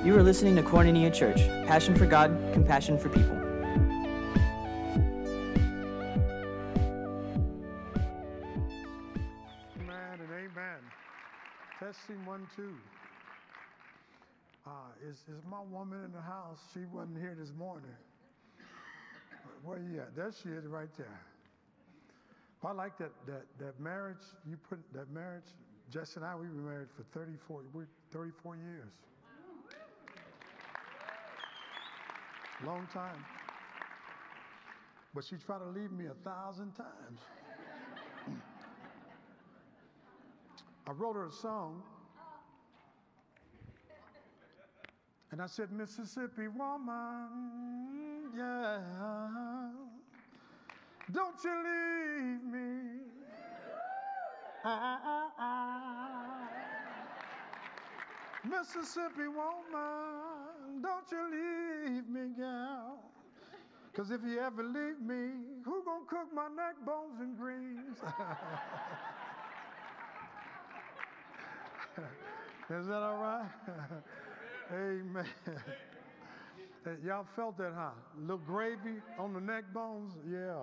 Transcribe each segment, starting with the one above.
You are listening to Koinonia Church, passion for God, compassion for people. Amen and amen. Testing 1, 2. Is my woman in the house? She wasn't here this morning. Where you at? There she is right there. I like that marriage. You put that marriage. Jess and I, we were married for 34 years. Long time. But she tried to leave me 1,000 times. I wrote her a song. And I said, Mississippi woman, yeah, don't you leave me. Mississippi woman, don't you leave me, gal. Because if you ever leave me, who gonna cook my neck bones and greens? Is that all right? Amen. Hey, y'all felt that, huh? A little gravy on the neck bones? Yeah.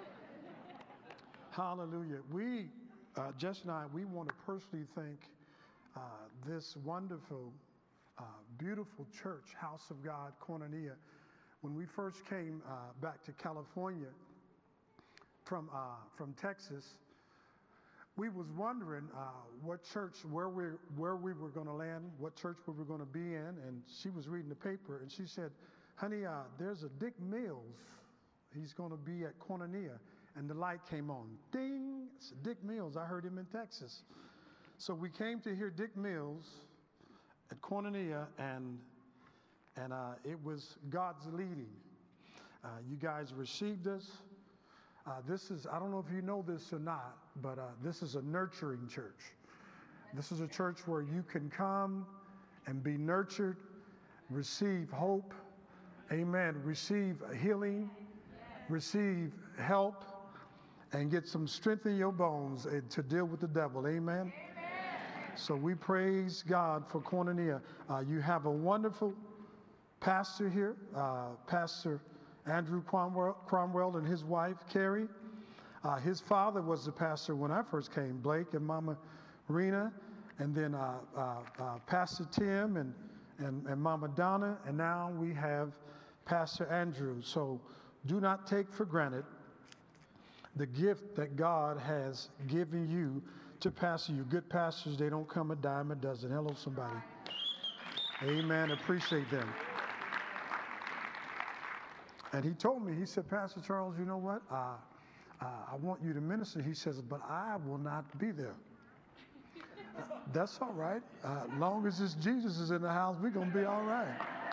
Hallelujah. We, Jess and I, we want to personally thank this wonderful, beautiful church, House of God, Koinonia. When we first came back to California from Texas, we was wondering what church, where we were going to land, what church we were going to be in, and she was reading the paper, and she said, honey, there's a Dick Mills. He's going to be at Koinonia. And the light came on. Ding! It's Dick Mills. I heard him in Texas. So we came to hear Dick Mills at Koinonia, and it was God's leading. You guys received us. This is, I don't know if you know this or not, but this is a nurturing church. This is a church where you can come and be nurtured, receive hope, amen, receive healing, receive help, and get some strength in your bones to deal with the devil, amen? So we praise God for Koinonia. You have a wonderful pastor here, Pastor Andrew Cromwell and his wife, Carrie. His father was the pastor when I first came, Blake and Mama Rena, and then Pastor Tim and Mama Donna, and now we have Pastor Andrew. So do not take for granted the gift that God has given you to pastor you. Good pastors, they don't come a dime a dozen. Hello, somebody. Amen. Appreciate them. And he told me, he said, Pastor Charles, you know what? I want you to minister. He says, but I will not be there. That's all right. Long as it's Jesus is in the house, we're going to be all right.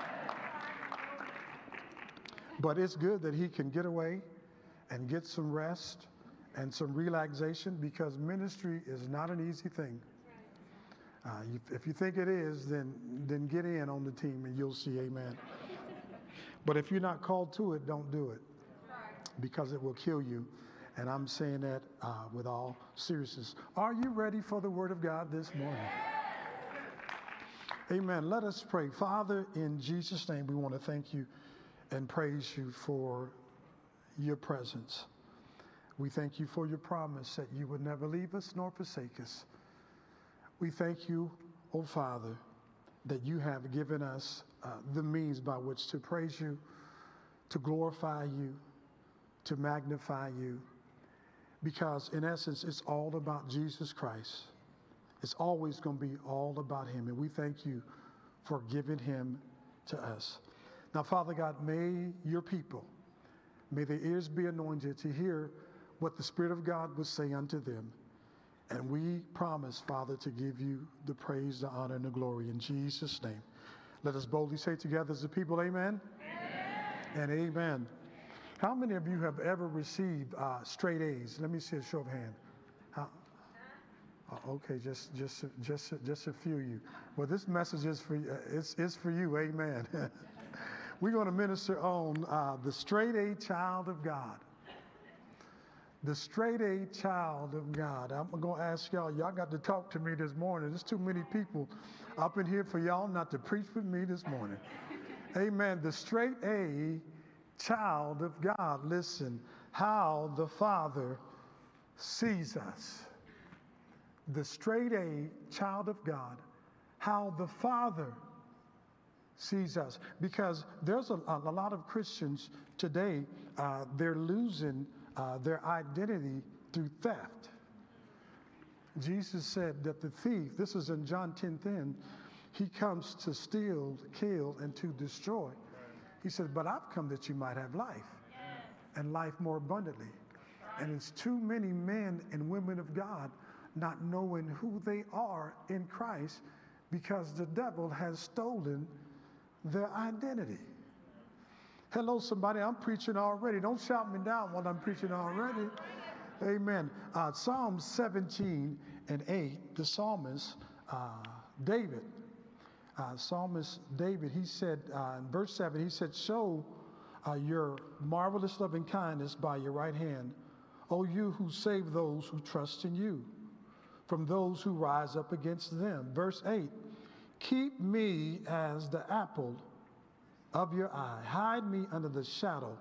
But it's good that he can get away and get some rest and some relaxation, because ministry is not an easy thing. If you think it is, then get in on the team and you'll see, amen. But if you're not called to it, don't do it, because it will kill you. And I'm saying that with all seriousness. Are you ready for the word of God this morning? Amen. Let us pray. Father, in Jesus' name, we want to thank you and praise you for your presence. We thank you for your promise that you would never leave us nor forsake us. We thank you, oh Father, that you have given us the means by which to praise you, to glorify you, to magnify you, because in essence, it's all about Jesus Christ. It's always going to be all about him, and we thank you for giving him to us. Now, Father God, may your people, may their ears be anointed to hear what the Spirit of God will say unto them. And we promise, Father, to give you the praise, the honor, and the glory in Jesus' name. Let us boldly say together as a people, amen? Amen. And amen. How many of you have ever received straight A's? Let me see a show of hands. Okay, just a few of you. Well, this message is for you. It's for you, amen. We're going to minister on the straight A child of God. The straight A child of God. I'm going to ask y'all got to talk to me this morning. There's too many people up in here for y'all not to preach with me this morning. Amen. The straight A child of God. Listen, how the Father sees us. The straight A child of God. How the Father sees us. Because there's a lot of Christians today, they're losing their identity through theft. Jesus said that the thief, this is in John 10:10, he comes to steal, kill, and to destroy. He said, but I've come that you might have life, and life more abundantly. And it's too many men and women of God not knowing who they are in Christ because the devil has stolen their identity. Hello, somebody. I'm preaching already. Don't shout me down while I'm preaching already. Amen. Psalm 17:8, the psalmist David, he said in verse 7, he said, show your marvelous loving kindness by your right hand, O you who save those who trust in you, from those who rise up against them. Verse 8, keep me as the apple of your eye. Hide me under the shadow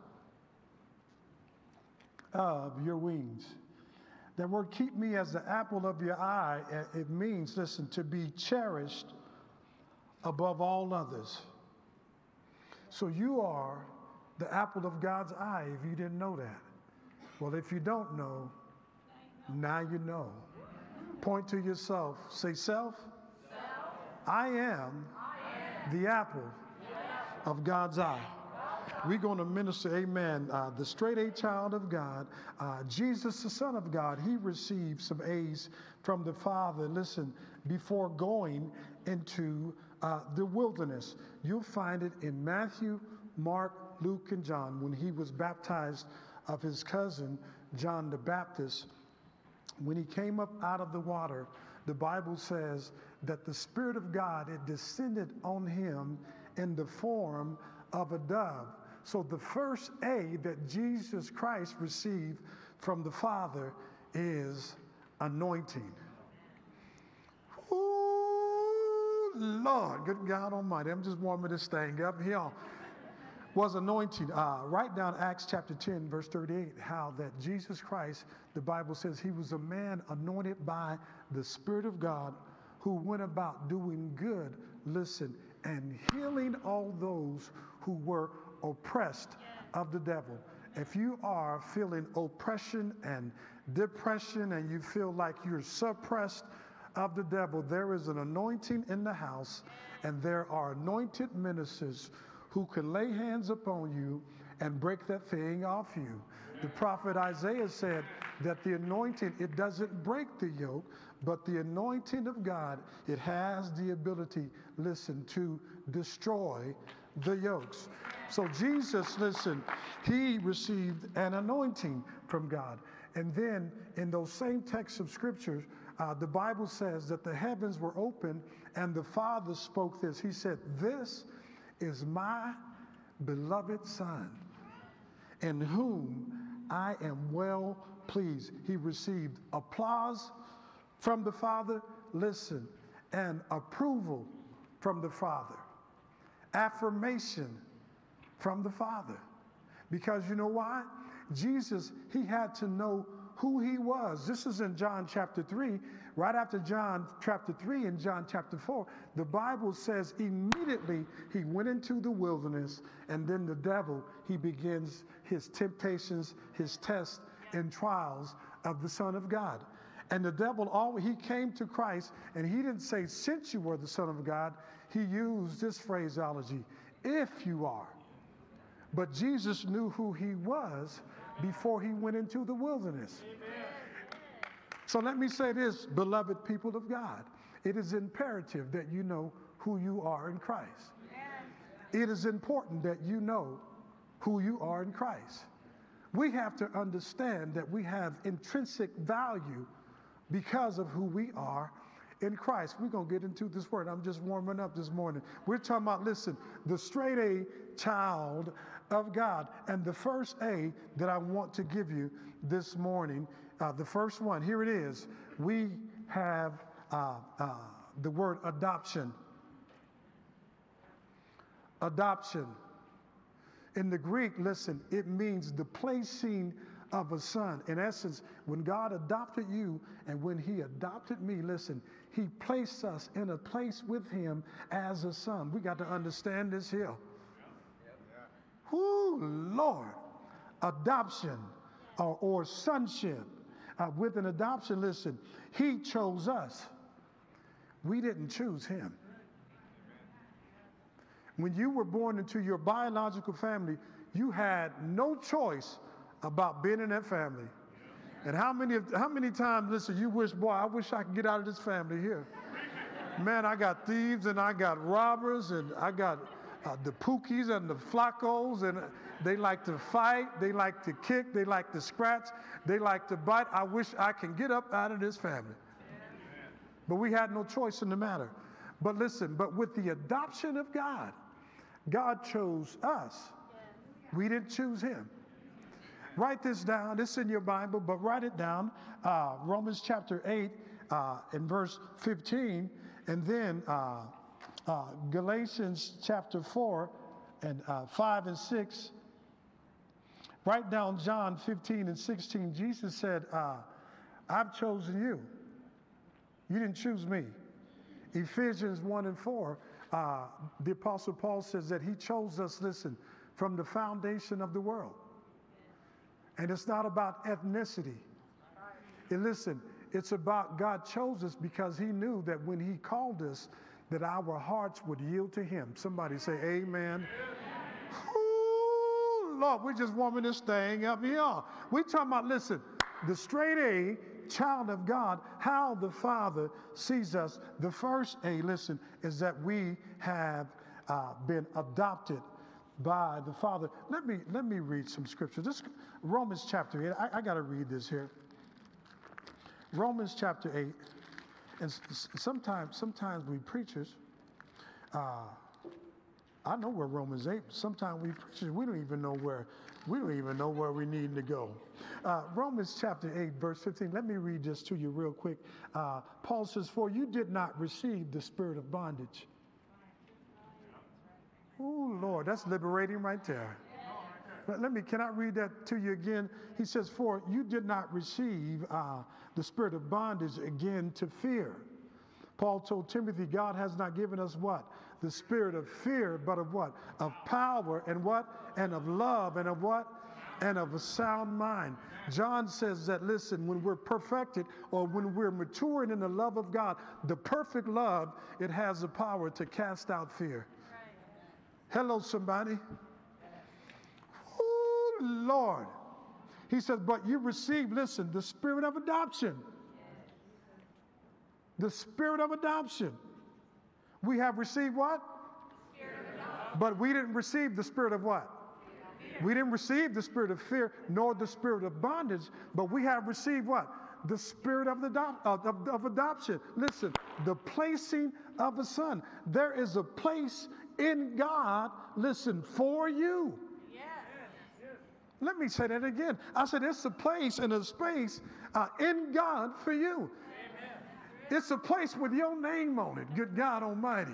of your wings. That word, keep me as the apple of your eye, it means, listen, to be cherished above all others. So you are the apple of God's eye if you didn't know that. Well, if you don't know, now you know. Point to yourself. Say, self, I am the apple of God's eye. We're going to minister, amen, the straight A child of God, Jesus, the Son of God. He received some A's from the Father, listen, before going into the wilderness. You'll find it in Matthew, Mark, Luke, and John. When he was baptized of his cousin, John the Baptist, when he came up out of the water, the Bible says that the Spirit of God, it descended on him in the form of a dove. So the first A that Jesus Christ received from the Father is anointing. Ooh, Lord, good God Almighty. I'm just warming this thing up here. Was anointing. Write down Acts chapter 10, verse 38, how that Jesus Christ, the Bible says he was a man anointed by the Spirit of God who went about doing good, listen, and healing all those who were oppressed of the devil. If you are feeling oppression and depression and you feel like you're suppressed of the devil, there is an anointing in the house, and there are anointed ministers who can lay hands upon you and break that thing off you. The prophet Isaiah said that the anointing, it doesn't break the yoke, but the anointing of God, it has the ability, listen, to destroy the yokes. So Jesus, listen, he received an anointing from God. And then in those same texts of scriptures, the Bible says that the heavens were open and the Father spoke this. He said, this is my beloved Son, in whom I am well pleased. He received applause from the Father, listen, and approval from the Father, affirmation from the Father. Because you know why? Jesus, he had to know who he was. This is in John chapter 3. Right after John chapter 3 and John chapter 4, the Bible says immediately he went into the wilderness, and then the devil, he begins his temptations, his tests and trials of the Son of God. And the devil, he came to Christ, and he didn't say, since you were the Son of God. He used this phraseology, if you are. But Jesus knew who he was before he went into the wilderness. Amen. So let me say this, beloved people of God. It is imperative that you know who you are in Christ. It is important that you know who you are in Christ. We have to understand that we have intrinsic value because of who we are in Christ. We're going to get into this word. I'm just warming up this morning. We're talking about, listen, the straight A child of God. And the first A that I want to give you this morning, the first one, here it is. We have the word adoption. Adoption. In the Greek, listen, it means the placing of a son. In essence, when God adopted you and when he adopted me, listen, he placed us in a place with him as a son. We got to understand this here. Ooh, Lord. Adoption or sonship. With an adoption, listen, he chose us. We didn't choose him. When you were born into your biological family, you had no choice about being in that family. And how many times, listen, you wish, boy, I wish I could get out of this family here. Man, I got thieves and I got robbers and I got the Pookies and the Flacos, and they like to fight, they like to kick, they like to scratch, they like to bite. I wish I can get up out of this family. But we had no choice in the matter. But listen, but with the adoption of God, God chose us. We didn't choose him. Write this down. This is in your Bible, but write it down. Romans chapter 8 and verse 15, and then Galatians chapter 4 and 5 and 6. Write down John 15 and 16. Jesus said, I've chosen you. You didn't choose me. Ephesians 1 and 4, the Apostle Paul says that he chose us, listen, from the foundation of the world. And it's not about ethnicity. And listen, it's about God chose us because he knew that when he called us, that our hearts would yield to him. Somebody say amen. Ooh, Lord, we're just warming this thing up here. We're talking about, listen, the straight A child of God, how the Father sees us. The first A, listen, is that we have been adopted by the Father. Let me read some scripture. This Romans chapter 8. I got to read this here. Romans chapter 8. And sometimes we preachers, I know where Romans 8. Sometimes we preachers, we don't even know where we need to go. Romans chapter 8, verse 15. Let me read this to you real quick. Paul says, "For you did not receive the spirit of bondage." Oh, Lord, that's liberating right there. Can I read that to you again? He says, "For you did not receive the spirit of bondage again to fear." Paul told Timothy, God has not given us what? The spirit of fear, but of what? Of power and what? And of love and of what? And of a sound mind. John says that, listen, when we're perfected or when we're maturing in the love of God, the perfect love, it has the power to cast out fear. Hello, somebody. Oh, Lord. He says, but you receive, listen, the spirit of adoption. The spirit of adoption. We have received what? But we didn't receive the spirit of what? Fear. We didn't receive the spirit of fear, nor the spirit of bondage, but we have received what? The spirit of adoption. Listen, the placing of a son. There is a place in God, listen, for you. Yes. Let me say that again. I said it's a place and a space in God for you. Amen. It's a place with your name on it, good God Almighty.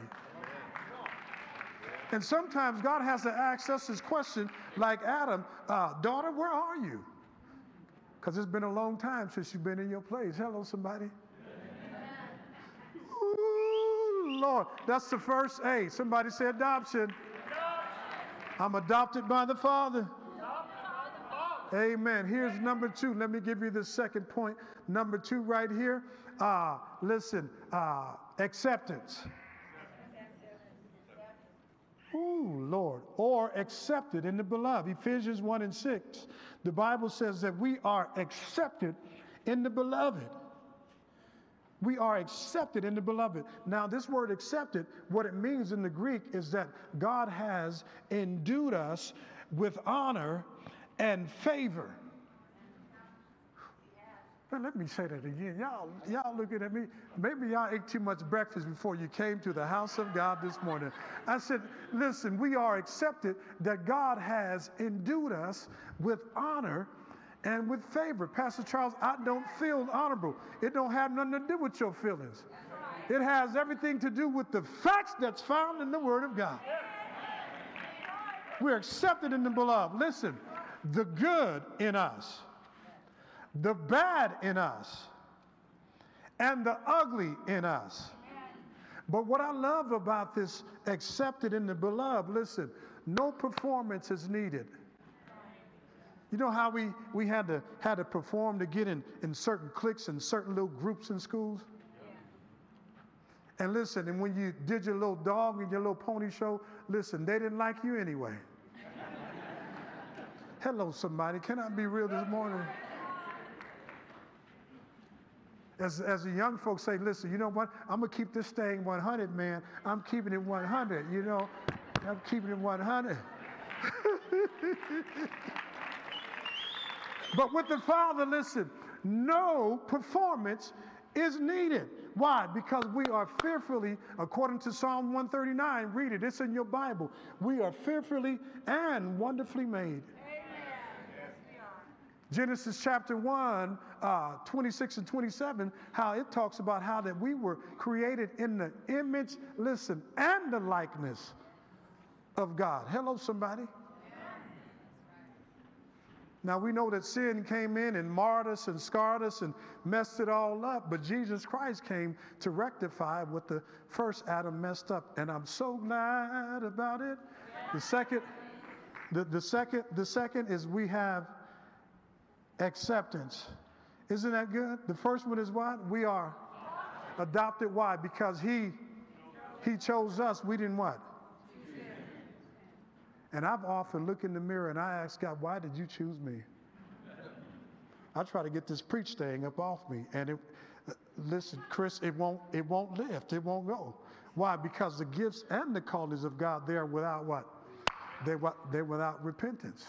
And sometimes God has to ask us this question like Adam, daughter, where are you? Because it's been a long time since you've been in your place. Hello, somebody. Ooh, Lord, that's the first A. Somebody say adoption. I'm adopted by the Father. Amen. Here's number 2. Let me give you the second point. Number 2 right here. Listen, acceptance. Ooh, Lord. Or accepted in the beloved. Ephesians 1 and 6. The Bible says that we are accepted in the beloved. We are accepted in the beloved. Now, this word accepted, what it means in the Greek is that God has endued us with honor and favor. Now, let me say that again. Y'all looking at me. Maybe y'all ate too much breakfast before you came to the house of God this morning. I said, listen, we are accepted that God has endued us with honor and with favor. Pastor Charles, I don't feel honorable. It don't have nothing to do with your feelings. It has everything to do with the facts that's found in the Word of God. We're accepted in the beloved. Listen, the good in us, the bad in us, and the ugly in us. But what I love about this accepted in the beloved, listen, no performance is needed. You know how we had to perform to get in certain cliques and certain little groups in schools? And listen, and when you did your little dog and your little pony show, listen, they didn't like you anyway. Hello, somebody. Can I be real this morning? As the young folks say, listen, you know what? I'm going to keep this thing 100, man. I'm keeping it 100, you know. I'm keeping it 100. But with the Father, listen, no performance is needed. Why? Because we are fearfully, according to Psalm 139, read it, it's in your Bible. We are fearfully and wonderfully made. Genesis chapter 1, 26 and 27, how it talks about how that we were created in the image, listen, and the likeness of God. Hello, somebody. Now, we know that sin came in and marred us and scarred us and messed it all up, but Jesus Christ came to rectify what the first Adam messed up, and I'm so glad about it. The second is we have acceptance. Isn't that good? The first one is what? We are adopted. Why? Because he chose us. We didn't what? And I've often looked in the mirror and I ask God, why did you choose me? I try to get this preach thing up off me. And listen, Chris, it won't lift. It won't go. Why? Because the gifts and the callings of God, they are without what? They're without repentance.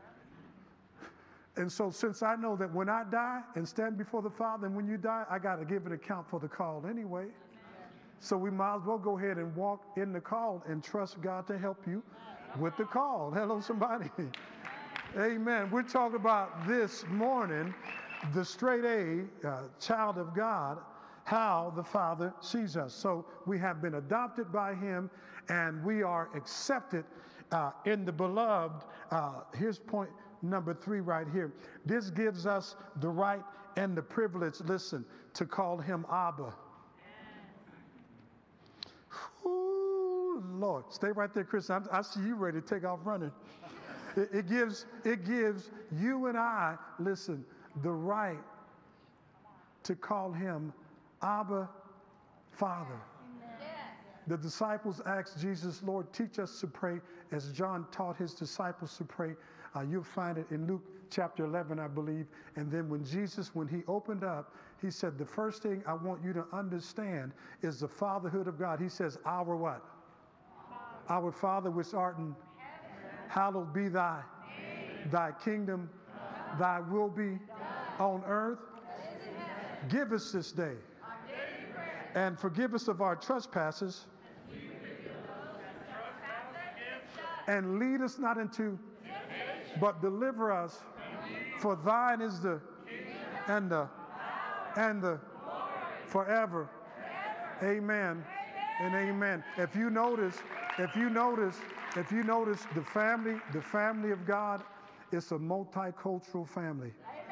And so since I know that when I die and stand before the Father, and when you die, I got to give an account for the call anyway. So we might as well go ahead and walk in the call and trust God to help you with the call. Hello, somebody. Amen. We're talking about this morning, the straight A, child of God, how the Father sees us. So we have been adopted by Him, and we are accepted in the beloved. Here's point number 3 right here. This gives us the right and the privilege, listen, to call Him Abba. Ooh, Lord, stay right there, Chris. I see you ready to take off running. It gives you and I, listen, the right to call Him Abba, Father. The disciples asked Jesus, Lord, teach us to pray as John taught his disciples to pray. You'll find it in Luke chapter 11, I believe. And then when he opened up, he said, the first thing I want you to understand is the fatherhood of God. He says, our what? Our Father which art in heaven, hallowed be thy kingdom, thy will be on earth. Give us this day, and forgive us of our trespasses, and lead us not into, but deliver us. For thine is the and the forever. Amen and amen. If you notice, the family of God is a multicultural family.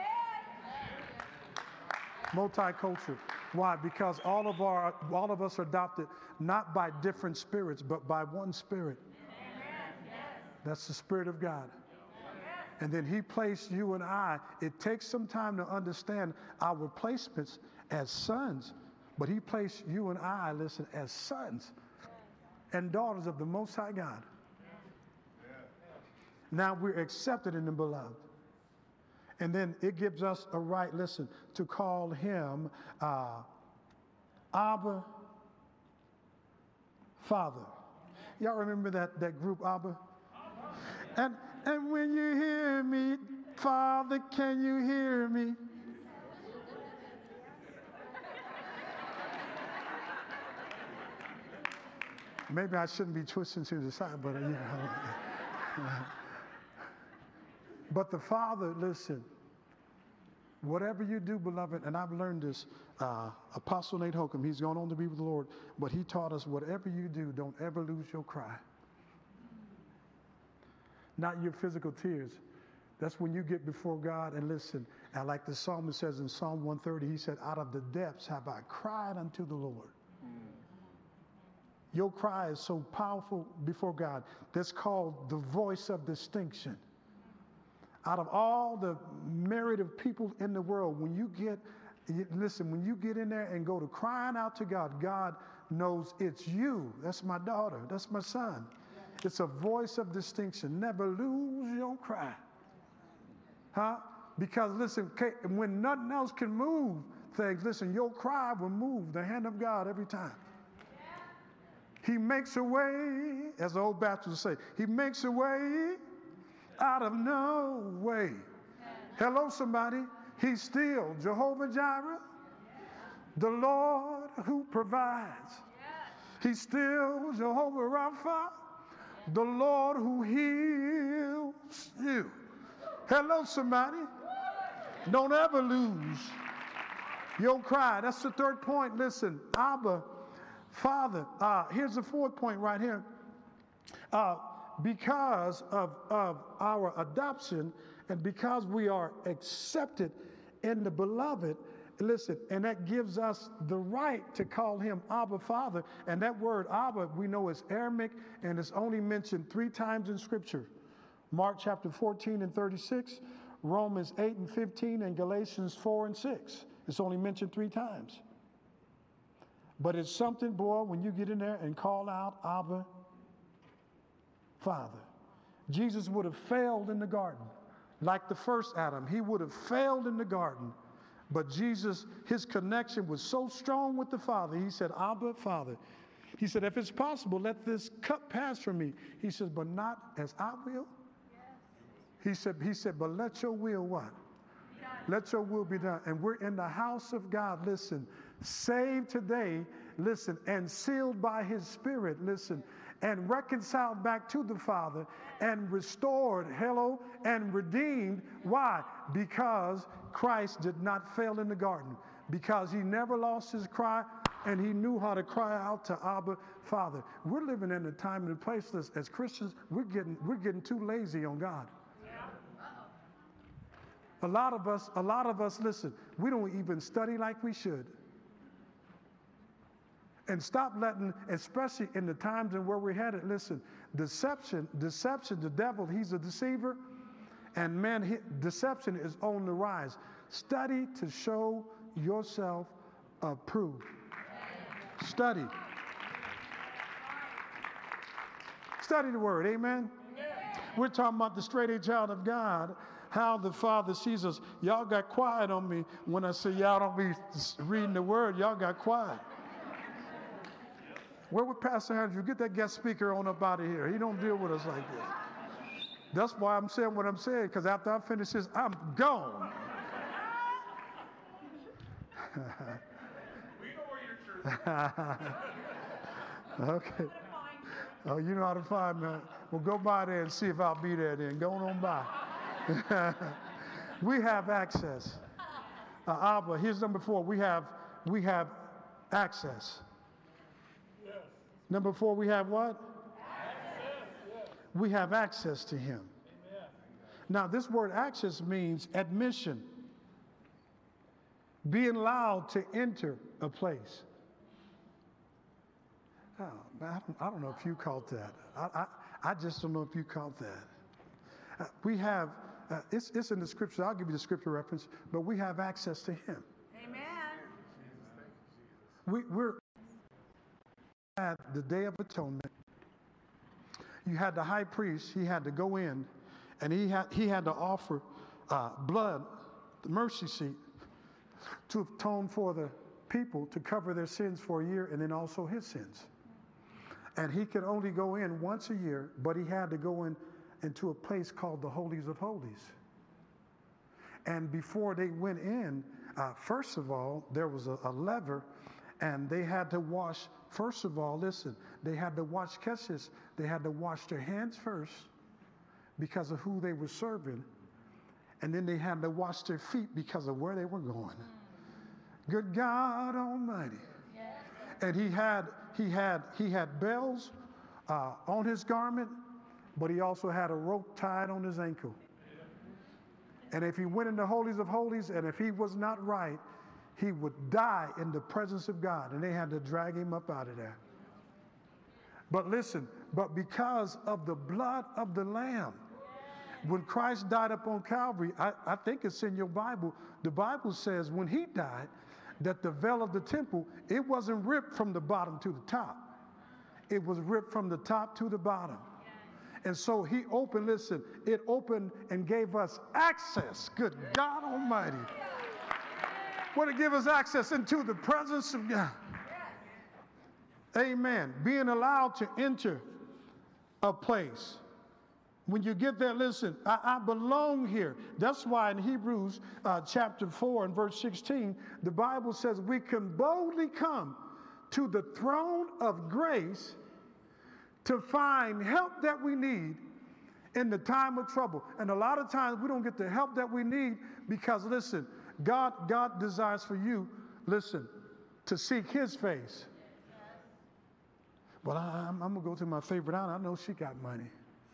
Multicultural. Why? Because all of us are adopted not by different spirits, but by one Spirit. That's the Spirit of God. And then He placed you and I. It takes some time to understand our placements as sons, but He placed you and I, listen, as sons and daughters of the Most High God. Now we're accepted in the beloved. And then it gives us a right, listen, to call Him Abba, Father. Y'all remember that group, Abba? And when you hear me, Father, can you hear me? Maybe I shouldn't be twisting to the side, but you know. But the Father, listen, whatever you do, beloved, and I've learned this, Apostle Nate Holcomb, he's gone on to be with the Lord, but he taught us whatever you do, don't ever lose your cry. Not your physical tears. That's when you get before God and listen. And like the psalmist says in Psalm 130, he said, out of the depths have I cried unto the Lord. Your cry is so powerful before God. That's called the voice of distinction. Out of all the myriad of people in the world, when you get in there and go to crying out to God, God knows it's you. That's my daughter. That's my son. It's a voice of distinction. Never lose your cry. Huh? Because listen, when nothing else can move things, listen, your cry will move the hand of God every time. He makes a way, as the old Baptists say, he makes a way out of no way. Hello, somebody. He's still Jehovah Jireh, the Lord who provides. He's still Jehovah Rapha, the Lord who heals you. Hello, somebody. Don't ever lose your cry. That's the third point. Listen, Abba, Father. Here's the fourth point right here. Because of our adoption and because we are accepted in the beloved, listen, and that gives us the right to call him Abba Father. And that word Abba, we know is Aramaic, and it's only mentioned 3 times in Scripture. Mark chapter 14 and 36, Romans 8 and 15, and Galatians 4 and 6. It's only mentioned 3 times. But it's something, boy, when you get in there and call out Abba Father. Jesus would have failed in the garden. Like the first Adam, he would have failed in the garden. But Jesus, his connection was so strong with the Father. He said, Abba, Father. He said, if it's possible, let this cup pass from me. He says, but not as I will. He said, but let your will what? Let your will be done. And we're in the house of God, listen, saved today, listen, and sealed by his Spirit, listen, and reconciled back to the Father and restored, hello, and redeemed. Why? Because Christ did not fail in the garden, because he never lost his cry and he knew how to cry out to Abba Father. We're living in a time and a place as Christians, we're getting too lazy on God. A lot of us, listen, we don't even study like we should. And stop letting, especially in the times and where we're headed, listen, deception, the devil, he's a deceiver. And man, deception is on the rise. Study to show yourself approved. Study. Study the word, amen? We're talking about the straight-A child of God, how the Father sees us. Y'all got quiet on me when I say y'all don't be reading the word. Y'all got quiet. Where would Pastor Andrew get that guest speaker on up out of here? He don't deal with us like this. That's why I'm saying what I'm saying, because after I finish this, I'm gone. We know where your church is. Okay. Oh, you know how to find me. Well, go by there and see if I'll be there then. Go on by. We have access. Abba, here's number 4. We have access. Yes. Number 4, we have what? Access. We have access to him. Amen. Now, this word access means admission. Being allowed to enter a place. Oh, I don't know if you caught that. I just don't know if you caught that. We have, it's in the scripture. I'll give you the scripture reference, but we have access to him. Amen. We're at the Day of Atonement. You had the high priest. He had to go in, and he had to offer blood, the mercy seat, to atone for the people, to cover their sins for a year, and then also his sins. And he could only go in once a year, but he had to go into a place called the Holies of Holies. And before they went in, first of all, there was a lever, and they had to wash, first of all, listen, they had to wash, catch this, they had to wash their hands first because of who they were serving, and then they had to wash their feet because of where they were going. Good God Almighty. And he had bells on his garment, but he also had a rope tied on his ankle. And if he went in the holies of holies, and if he was not right, he would die in the presence of God, and they had to drag him up out of there. But listen, but because of the blood of the Lamb, when Christ died upon Calvary, I think it's in your Bible, the Bible says when he died, that the veil of the temple, it wasn't ripped from the bottom to the top. It was ripped from the top to the bottom. And so he opened, listen, it opened and gave us access. Good God Almighty. What to give us access into the presence of God. Amen. Being allowed to enter a place. When you get there, listen, I belong here. That's why in Hebrews chapter 4 and verse 16, the Bible says we can boldly come to the throne of grace to find help that we need in the time of trouble. And a lot of times we don't get the help that we need because, listen, God desires for you, listen, to seek his face. Well, I'm going to go to my favorite aunt. I know she got money.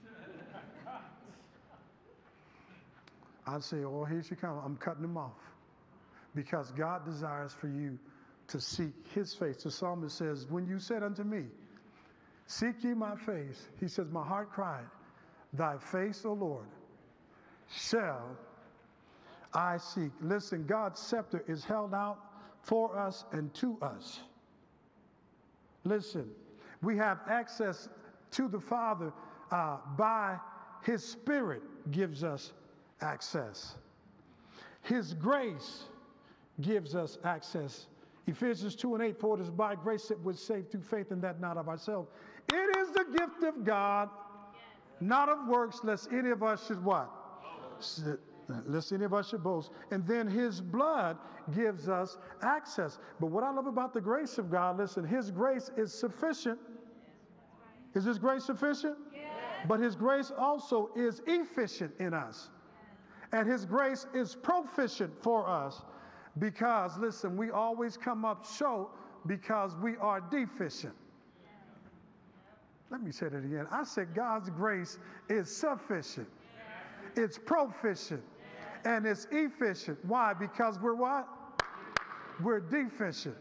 I'd say, oh, here she comes. I'm cutting them off. Because God desires for you to seek his face. The psalmist says, when you said unto me, seek ye my face, he says, my heart cried, thy face, O Lord, shall I seek. Listen, God's scepter is held out for us and to us. Listen, we have access to the Father by his Spirit gives us access. His grace gives us access. Ephesians 2:8, for it is by grace that we're saved through faith, and that not of ourselves. It is the gift of God, not of works, lest any of us should what? Lest any of us should boast. And then his blood gives us access. But what I love about the grace of God, listen, his grace is sufficient. Is his grace sufficient? Yes. But his grace also is efficient in us. And his grace is proficient for us because, listen, we always come up short because we are deficient. Let me say that again. I said God's grace is sufficient. It's proficient. And it's efficient. Why? Because we're what? We're deficient.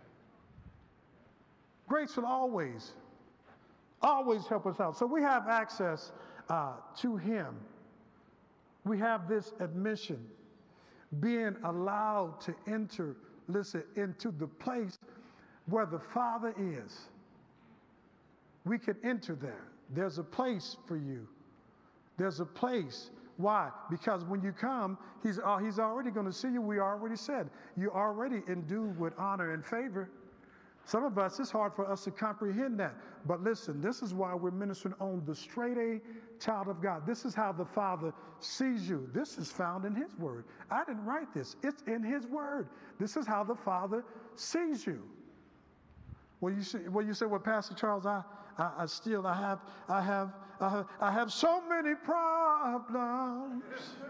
Grace will always help us out. So we have access to him. We have this admission, being allowed to enter, listen, into the place where the Father is. We can enter there. There's a place for you. There's a place. Why? Because when you come, he's already going to see you. We already said, you're already endued with honor and favor. Some of us, it's hard for us to comprehend that. But listen, this is why we're ministering on the straight A child of God. This is how the Father sees you. This is found in his word. I didn't write this. It's in his word. This is how the Father sees you. Well, you say, well, Pastor Charles, I have so many problems.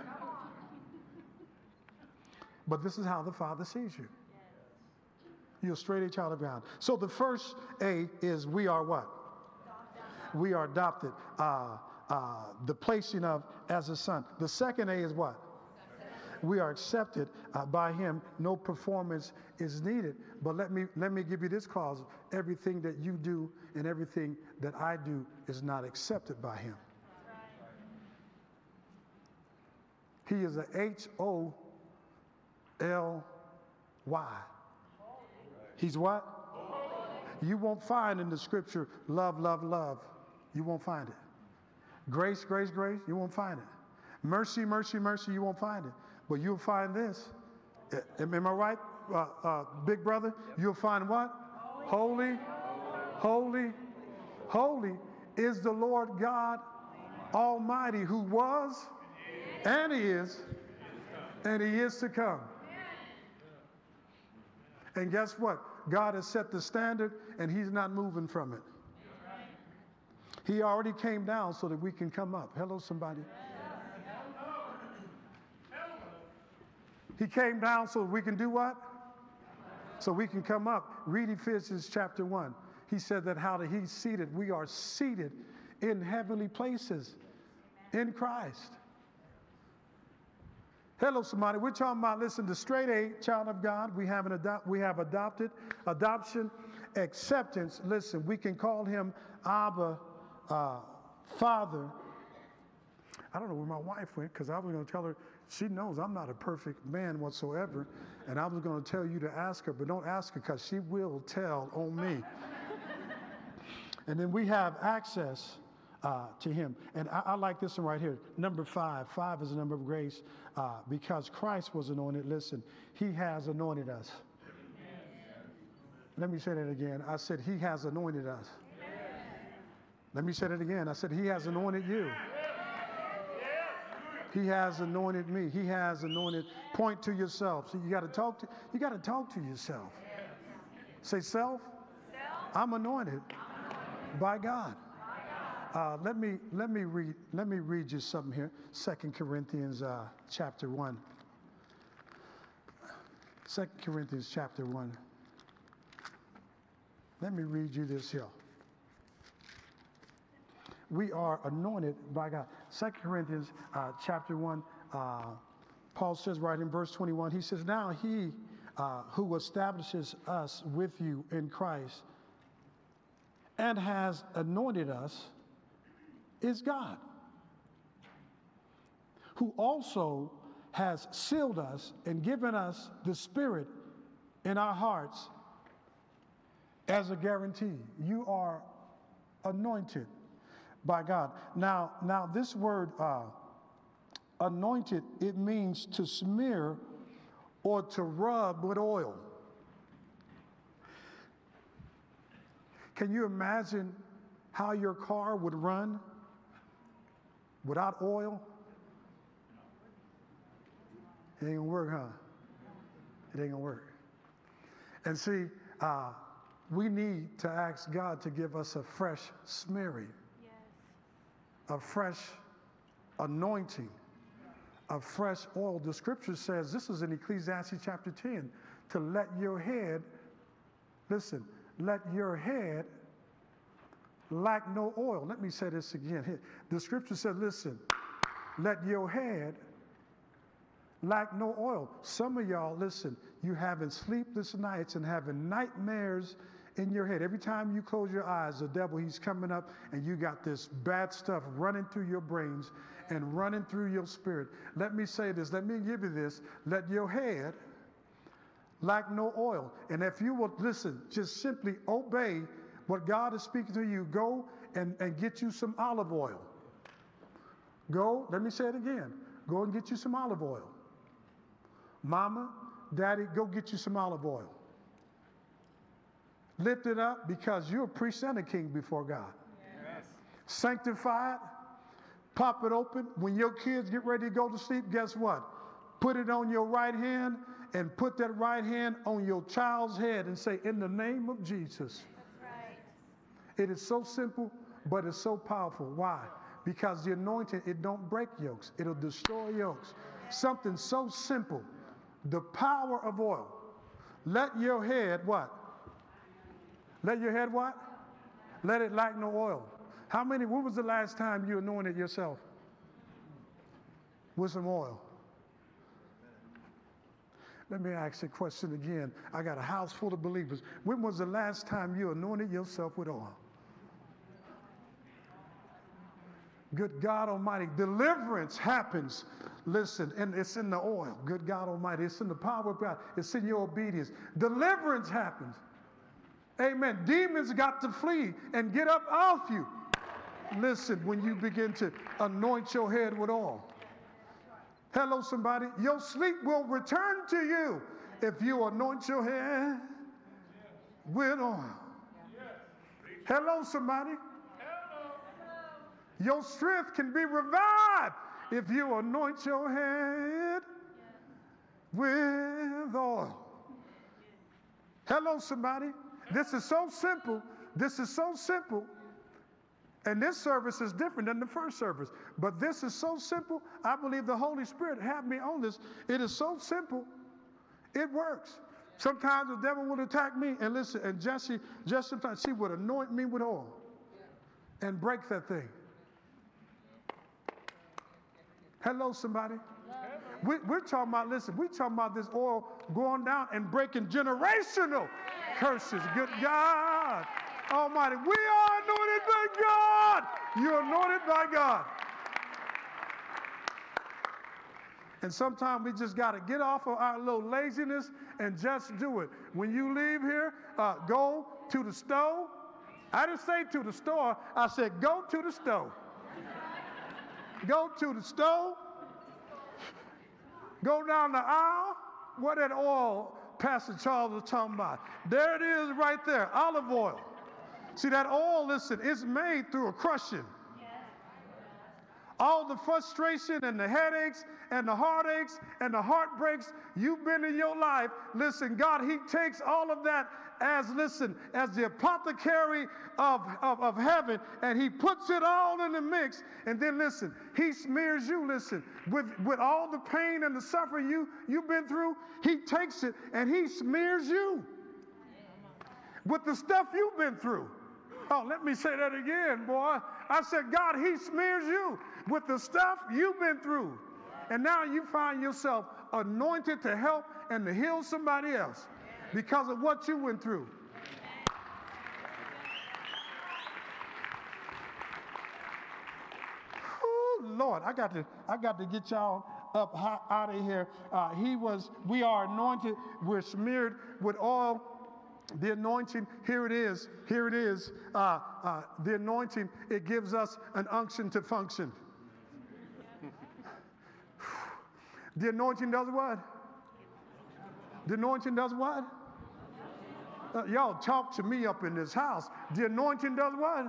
But this is how the Father sees you. You're a straight A child of God. So the first A is we are what? We are adopted. The placing of as a son. The second A is what? We are accepted by him. No performance is needed. But let me give you this clause. Everything that you do and everything that I do is not accepted by him. He is a H-O-L-Y. He's what? You won't find in the scripture love, love, love. You won't find it. Grace, grace, grace. You won't find it. Mercy, mercy, mercy. You won't find it. But you'll find this. Am I right, big brother? Yep. You'll find what? Holy, holy, holy is the Lord God Almighty, who was and he is and he is to come. And guess what? God has set the standard and he's not moving from it. He already came down so that we can come up. Hello, somebody. He came down so that we can do what? So we can come up. Read Ephesians chapter 1. He said that how that he's seated. We are seated in heavenly places in Christ. Hello, somebody. We're talking about, listen, the straight A, child of God. We have adopted, adoption, acceptance. Listen, we can call him Abba, Father. I don't know where my wife went because I was going to tell her, she knows I'm not a perfect man whatsoever. And I was going to tell you to ask her, but don't ask her because she will tell on me. And then we have access to him. And I like this one right here. Number 5. 5 is the number of grace because Christ was anointed. Listen, he has anointed us. Let me say that again. I said he has anointed us. Let me say that again. I said he has anointed you. He has anointed me. He has anointed. Point to yourself. So you got to talk to yourself. Say, self, I'm anointed by God. Let me read you something here. 2 Corinthians chapter 1. 2 Corinthians chapter 1. Let me read you this here. We are anointed by God. 2 Corinthians chapter 1, Paul says right in verse 21, he says, now he who establishes us with you in Christ and has anointed us is God, who also has sealed us and given us the Spirit in our hearts as a guarantee. You are anointed by God. Now this word anointed, it means to smear or to rub with oil. Can you imagine how your car would run without oil? It ain't gonna work, huh? It ain't gonna work. And see, we need to ask God to give us a fresh smearing, a fresh anointing, a fresh oil. The scripture says, this is in Ecclesiastes chapter 10, to let your head, listen, let your head lack no oil. Let me say this again. The scripture said, listen, let your head lack no oil. Some of y'all, listen, you having sleepless nights and having nightmares in your head. Every time you close your eyes, the devil, he's coming up and you got this bad stuff running through your brains and running through your spirit. Let me say this. Let me give you this. Let your head lack no oil. And if you will, listen, just simply obey what God is speaking to you, go and get you some olive oil. Go, let me say it again. Go and get you some olive oil. Mama, daddy, go get you some olive oil. Lift it up because you're a priest and a king before God. Yes. Sanctify it. Pop it open. When your kids get ready to go to sleep, guess what? Put it on your right hand and put that right hand on your child's head and say, in the name of Jesus. It is so simple, but it's so powerful. Why? Because the anointing, it don't break yokes. It'll destroy yokes. Something so simple. The power of oil. Let your head what? Let your head what? Let it lack no oil. When was the last time you anointed yourself with some oil? Let me ask the question again. I got a house full of believers. When was the last time you anointed yourself with oil? Good God Almighty, deliverance happens. Listen, and it's in the oil. Good God Almighty, it's in the power of God. It's in your obedience. Deliverance happens. Amen. Demons got to flee and get up off you. Listen, when you begin to anoint your head with oil. Hello, somebody. Your sleep will return to you if you anoint your head with oil. Hello, somebody. Your strength can be revived if you anoint your head with oil. Hello, somebody. This is so simple. This is so simple. And this service is different than the first service. But this is so simple. I believe the Holy Spirit had me on this. It is so simple. It works. Sometimes the devil would attack me. And listen, and Jessie, just sometimes she would anoint me with oil and break that thing. Hello, somebody. We're talking about, listen, we're talking about this oil going down and breaking generational curses. Good God Almighty. We are anointed by God. You're anointed by God. And sometimes we just got to get off of our little laziness and just do it. When you leave here, go to the stove. I didn't say to the store. I said go to the stove. Go to the stove. Go down the aisle. What that oil Pastor Charles was talking about. There it is right there, olive oil. See, that oil, listen, it's made through a crushing. All the frustration and the headaches and the heartaches and the heartbreaks you've been in your life, listen, God, he takes all of that as, listen, as the apothecary of heaven, and he puts it all in the mix. And then, listen, he smears you, listen, with all the pain and the suffering you've been through. He takes it and he smears you with the stuff you've been through. Oh, let me say that again, boy. I said, God, he smears you with the stuff you've been through. And now you find yourself anointed to help and to heal somebody else because of what you went through. Ooh, Lord, I got to get y'all up out of here. We are anointed. We're smeared with oil. The anointing, here it is. The anointing, it gives us an unction to function. The anointing does what? The anointing does what? Y'all talk to me up in this house. The anointing does what?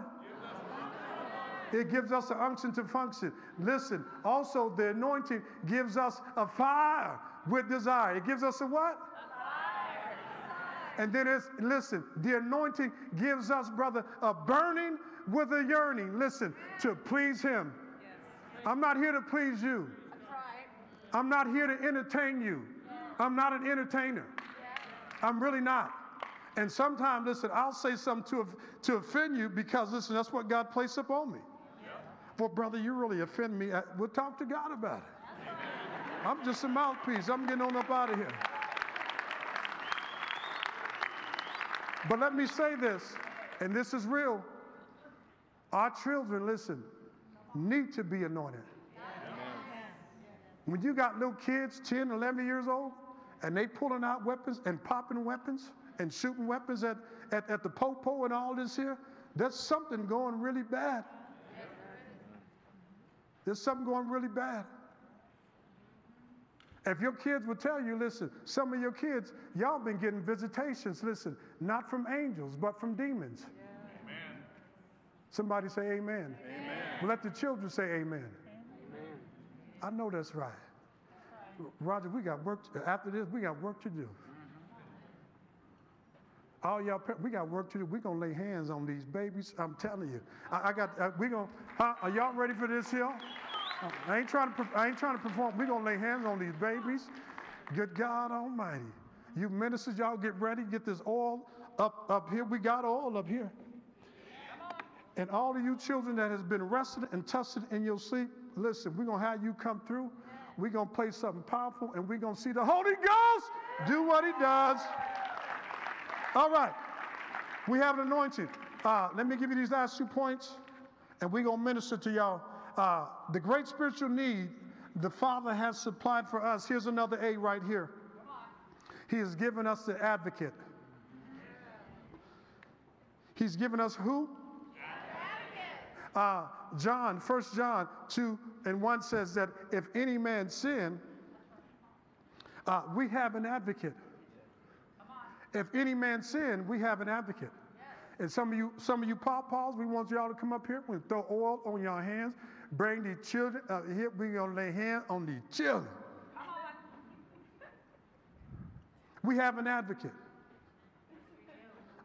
It gives us an unction to function. Listen, also the anointing gives us a fire with desire. It gives us a what? And then listen, the anointing gives us, brother, a burning with a yearning, listen, to please him. Yes. I'm not here to please you. That's right. I'm not here to entertain you. Yes. I'm not an entertainer. Yes. I'm really not. And sometimes, listen, I'll say something to offend you because, listen, that's what God placed upon me. Yes. Well, brother, you really offend me. We'll talk to God about it. Right. I'm just a mouthpiece. I'm getting on up out of here. But let me say this, and this is real. Our children, listen, need to be anointed. Amen. When you got little kids, 10, 11 years old, and they pulling out weapons and popping weapons and shooting weapons at the po-po and all this here, there's something going really bad. There's something going really bad. If your kids will tell you, listen, some of your kids, y'all been getting visitations, listen, not from angels, but from demons. Yeah. Amen. Somebody say amen. Amen. Let the children say amen. Amen. I know that's right. Roger, we got work, after this, we got work to do. All y'all, we got work to do. We're going to lay hands on these babies. I'm telling you. Are y'all ready for this here? I ain't trying to perform. We're going to lay hands on these babies. Good God Almighty. You ministers, y'all get ready. Get this oil up here. We got oil up here. And all of you children that has been arrested and tested in your sleep, listen, we're going to have you come through. We're going to play something powerful, and we're going to see the Holy Ghost do what he does. All right. We have an anointing. Let me give you these last 2 points, and we're going to minister to y'all. The great spiritual need the Father has supplied for us. Here's another A right here. He has given us the advocate. He's given us who? John, 1 John 2:1 says that if any man sin, we have an advocate. If any man sin, we have an advocate. And some of you pawpaws, we want y'all to come up here. We'll throw oil on your hands. Bring the children here. We're going to lay hands on the children. We have an advocate.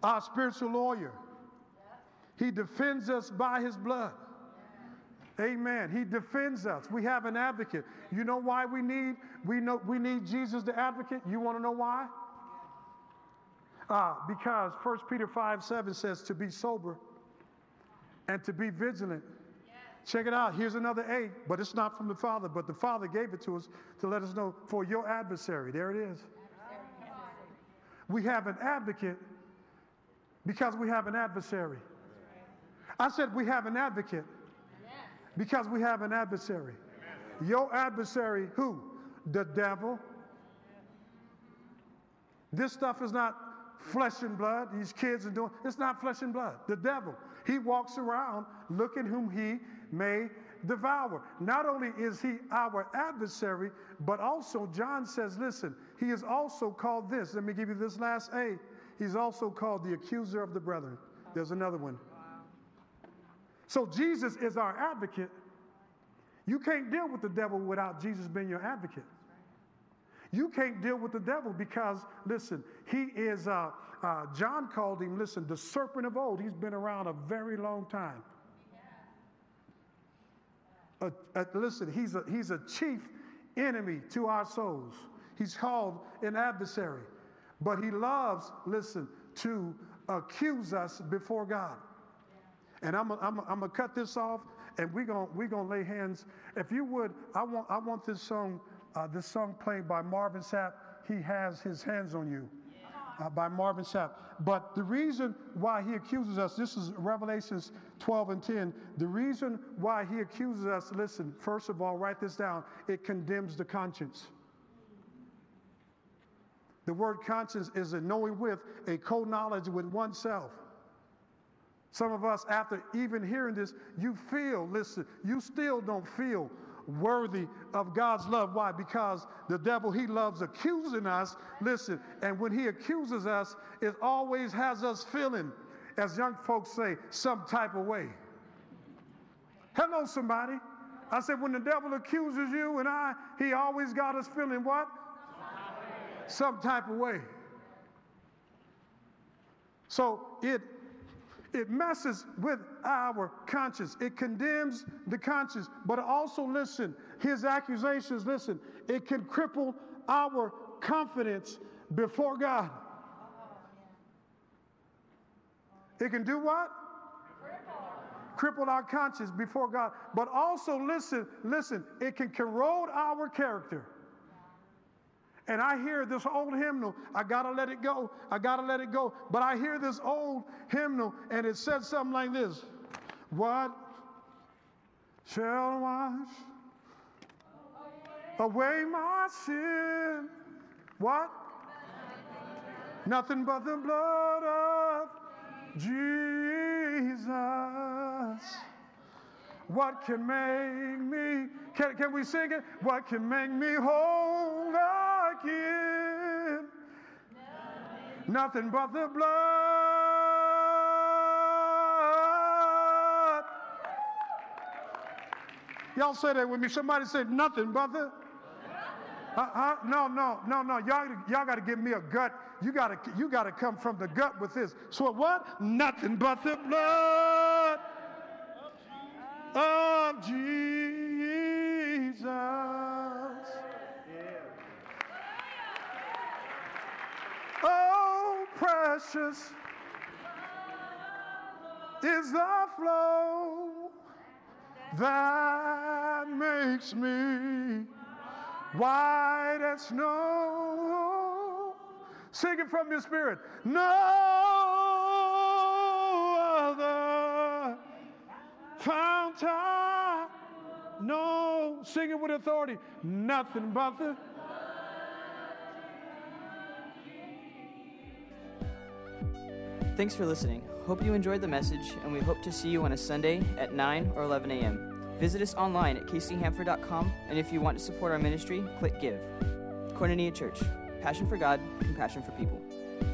our spiritual lawyer. He defends us by his blood. Amen. He defends us. We have an advocate. You know why we need Jesus the advocate? You want to know why? Because 1 Peter 5:7 says to be sober and to be vigilant. Check it out. Here's another A, but it's not from the Father, but the Father gave it to us to let us know for your adversary. There it is. We have an advocate because we have an adversary. I said we have an advocate because we have an adversary. Your adversary, who? The devil. This stuff is not flesh and blood. These kids are doing, it's not flesh and blood. The devil. He walks around looking whom he may devour. Not only is he our adversary, but also John says, listen, he is also called this. Let me give you this last A. He's also called the accuser of the brethren. There's another one. So Jesus is our advocate. You can't deal with the devil without Jesus being your advocate. You can't deal with the devil because, listen, he is, John called him, listen, the serpent of old. He's been around a very long time. Listen, he's a chief enemy to our souls. He's called an adversary. But he loves, listen, to accuse us before God. And I'm gonna cut this off, and we're gonna lay hands. If you would, I want this song played by Marvin Sapp. He has his hands on you, by Marvin Sapp. But the reason why he accuses us, this is Revelations 12:10. The reason why he accuses us, listen, first of all, write this down. It condemns the conscience. The word conscience is a knowing with, a co-knowledge with oneself. Some of us, after even hearing this, you feel, listen, you still don't feel worthy of God's love. Why? Because the devil, he loves accusing us. Listen, and when he accuses us, it always has us feeling, as young folks say, some type of way. Hello, somebody. I said, when the devil accuses you and he always got us feeling what? Some type of way. So it messes with our conscience. It condemns the conscience. But also, listen, his accusations, listen, it can cripple our confidence before God. It can do what? Cripple our conscience before God. But also, listen, it can corrode our character. And I hear this old hymnal, I gotta let it go, I gotta let it go. But I hear this old hymnal, and it said something like this. What shall wash away my sin? What? Nothing but the blood of Jesus. What can make me, can we sing it? What can make me whole again? Nothing but the blood. Y'all say that with me. Somebody say nothing but the. No. Y'all got to give me a gut. You got to come from the gut with this. So what? Nothing but the blood of Jesus. Oh, precious is the flow that makes me white as snow. Sing it from your spirit. No other fount I know. Sing it with authority. Nothing but the. Thanks for listening. Hope you enjoyed the message, and we hope to see you on a Sunday at 9 or 11 a.m. Visit us online at kchamford.com, and if you want to support our ministry, click Give. Koinonia Church. Passion for God, compassion for people.